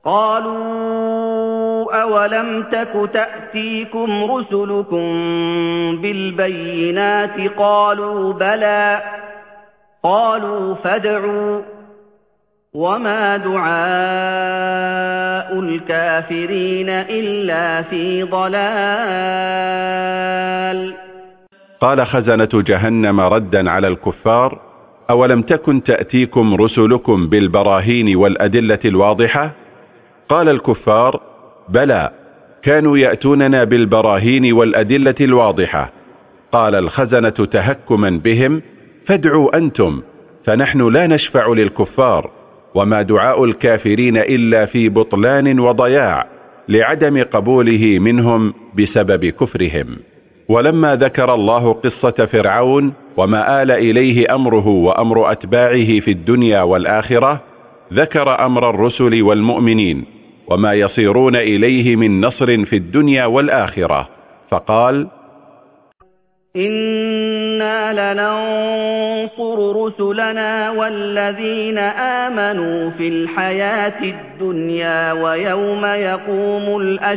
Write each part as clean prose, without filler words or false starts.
قالوا أولم تك تأتيكم رسلكم بالبينات قالوا بلى قالوا فادعوا وما دعاء الكافرين إلا في ضلال. قال خزنة جهنم ردا على الكفار: أولم تكن تأتيكم رسلكم بالبراهين والأدلة الواضحة؟ قال الكفار: بلى، كانوا يأتوننا بالبراهين والأدلة الواضحة. قال الخزنة تهكما بهم: فادعوا أنتم، فنحن لا نشفع للكفار، وما دعاء الكافرين إلا في بطلان وضياع، لعدم قبوله منهم بسبب كفرهم. ولما ذكر الله قصة فرعون وما آل إليه أمره وأمر أتباعه في الدنيا والآخرة، ذكر أمر الرسل والمؤمنين وما يصيرون إليه من نصر في الدنيا والآخرة، فقال: إنا لننصر رسلنا والذين آمنوا في الحياة الدنيا ويوم يقوم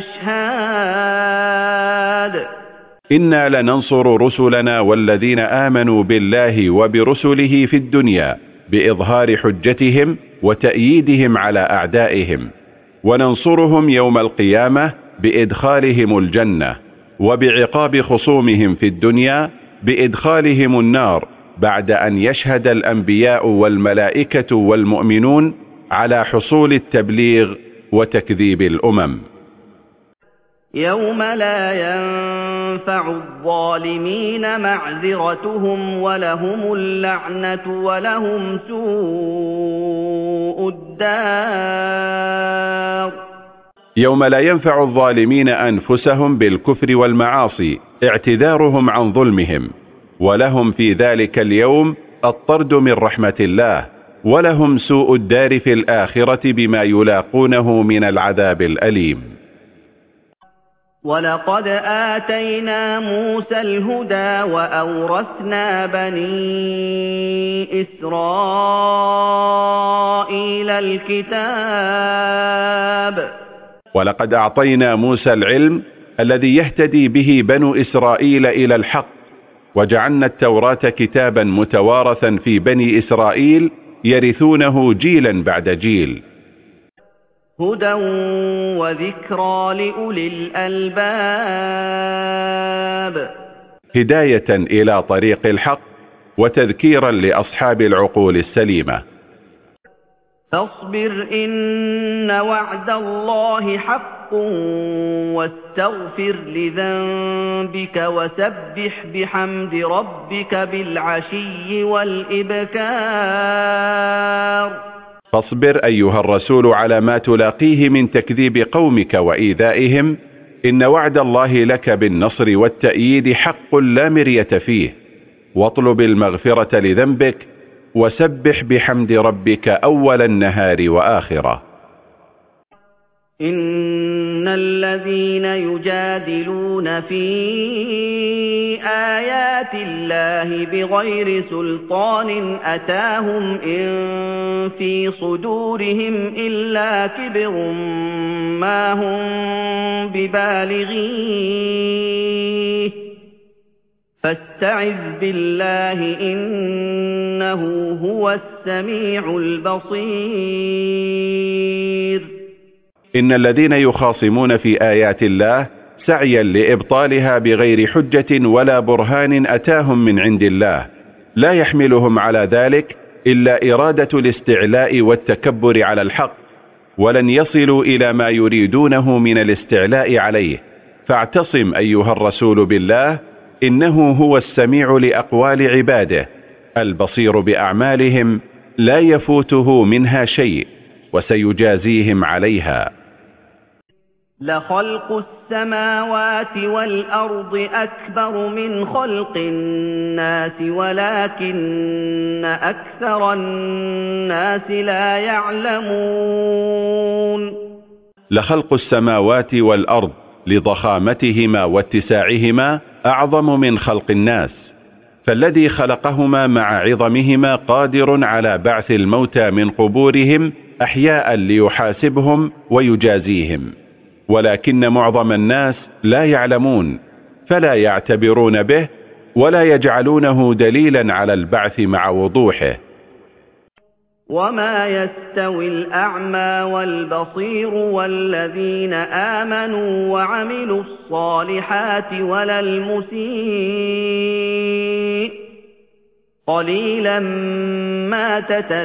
الأشهاد. إنا لننصر رسلنا والذين آمنوا بالله وبرسله في الدنيا بإظهار حجتهم وتأييدهم على أعدائهم، وننصرهم يوم القيامة بإدخالهم الجنة، وبعقاب خصومهم في الدنيا بإدخالهم النار، بعد أن يشهد الأنبياء والملائكة والمؤمنون على حصول التبليغ وتكذيب الأمم. يوم لا ينفع الظالمين معذرتهم ولهم اللعنة ولهم سوء الدار. يوم لا ينفع الظالمين أنفسهم بالكفر والمعاصي اعتذارهم عن ظلمهم، ولهم في ذلك اليوم الطرد من رحمة الله، ولهم سوء الدار في الآخرة بما يلاقونه من العذاب الأليم. ولقد آتينا موسى الهدى وأورثنا بني إسرائيل الكتاب. ولقد أعطينا موسى العلم الذي يهتدي به بنو إسرائيل إلى الحق، وجعلنا التوراة كتابا متوارثا في بني إسرائيل يرثونه جيلا بعد جيل. هدى وذكرى لأولي الألباب. هداية إلى طريق الحق وتذكيرا لأصحاب العقول السليمة. فاصبر إن وعد الله حق واستغفر لذنبك وسبح بحمد ربك بالعشي والإبكار. فاصبر أيها الرسول على ما تلاقيه من تكذيب قومك وإيذائهم، إن وعد الله لك بالنصر والتأييد حق لا مرية فيه، واطلب المغفرة لذنبك وسبح بحمد ربك أول النهار وآخره. إن الذين يجادلون في آيات الله بغير سلطان أتاهم إن في صدورهم إلا كبر ما هم ببالغيه فاستعذ بالله إنه هو السميع البصير. إن الذين يخاصمون في آيات الله سعيا لإبطالها بغير حجة ولا برهان أتاهم من عند الله، لا يحملهم على ذلك إلا إرادة الاستعلاء والتكبر على الحق، ولن يصلوا إلى ما يريدونه من الاستعلاء عليه. فاعتصم أيها الرسول بالله، إنه هو السميع لأقوال عباده، البصير بأعمالهم، لا يفوته منها شيء، وسيجازيهم عليها. لخلق السماوات والأرض أكبر من خلق الناس ولكن أكثر الناس لا يعلمون. لخلق السماوات والأرض لضخامتهما واتساعهما أعظم من خلق الناس، فالذي خلقهما مع عظمهما قادر على بعث الموتى من قبورهم أحياء ليحاسبهم ويجازيهم، ولكن معظم الناس لا يعلمون فلا يعتبرون به ولا يجعلونه دليلا على البعث مع وضوحه. وما يستوي الأعمى والبصير والذين آمنوا وعملوا الصالحات ولا المسيء قليلا ما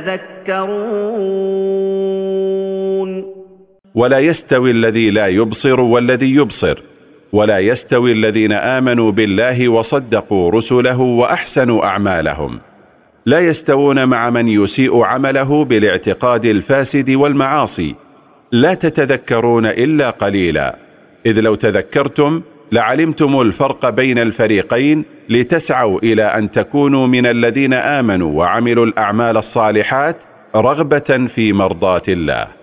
تتذكرون. ولا يستوي الذي لا يبصر والذي يبصر، ولا يستوي الذين آمنوا بالله وصدقوا رسله وأحسنوا أعمالهم، لا يستوون مع من يسيء عمله بالاعتقاد الفاسد والمعاصي. لا تتذكرون إلا قليلا، إذ لو تذكرتم لعلمتم الفرق بين الفريقين لتسعوا إلى أن تكونوا من الذين آمنوا وعملوا الأعمال الصالحات رغبة في مرضاة الله.